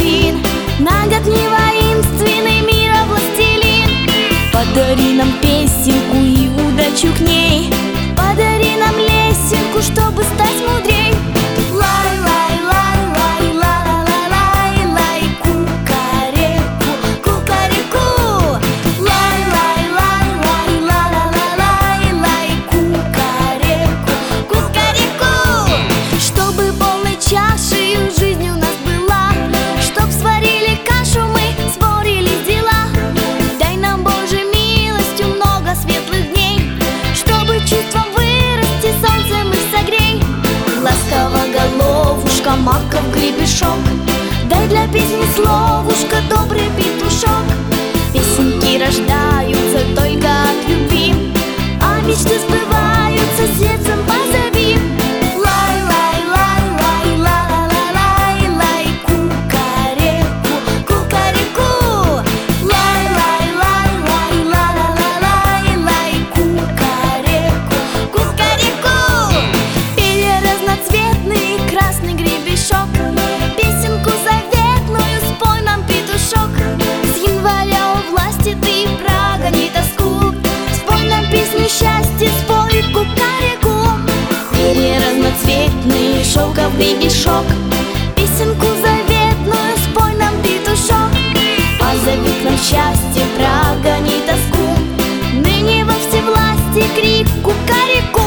один, на год не воинственный мира властелин. Подари нам песенку и удачу к ней, подари нам лесенку, чтобы стать мудрей. Лай, лай, лай, лай, лай, лай, лай, лай, кукареку, кукареку. Лай, лай, лай, лай, лай, лай, лай, кукареку, кукареку. Чтобы полной чашею жизнь у нас была, чтоб сварили кашу мы, спорили дела. Дай нам, Боже, милостью много светлых дней, чтобы чувством вырасти, солнцем их согрей. Ласково головушка, маков гребешок, дай для песни словушка, добрый петушок. Песенки рождаются только от любви, а мечты сбываются, сердцем позови. Лай, лай, лай, лай, лай, лай, лай, кукареку, кукареку. Лай, лай, лай, лай, лай, лай, лай, кукареку, кукареку. Пели разноцветный красный гребешок, песенку заветную спой нам, петушок. С января у власти ты, прогони тоску, спой нам песню счастья, спой кукареку. Бери разноцветный шелковый мешок, песенку заветную спой нам, петушок. Позови к нам счастье, прогони тоску, ныне во всевластии крик кукареку.